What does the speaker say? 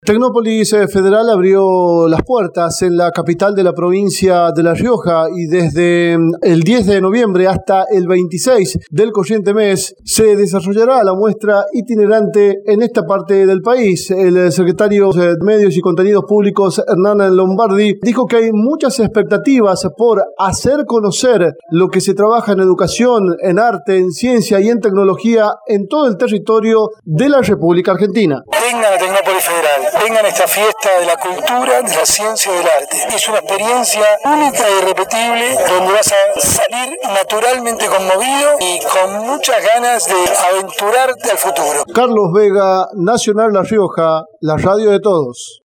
Tecnópolis Federal abrió las puertas en la capital de la provincia de La Rioja y desde el 10 de noviembre hasta el 26 del corriente mes se desarrollará la muestra itinerante en esta parte del país. El secretario de Medios y Contenidos Públicos, Hernán Lombardi, dijo que hay muchas expectativas por hacer conocer lo que se trabaja en educación, en arte, en ciencia y en tecnología en todo el territorio de la República Argentina. Vengan a Tecnópolis Federal. Vengan a esta fiesta de la cultura, de la ciencia y del arte. Es una experiencia única e irrepetible donde vas a salir naturalmente conmovido y con muchas ganas de aventurarte al futuro. Carlos Vega, Nacional La Rioja, la radio de todos.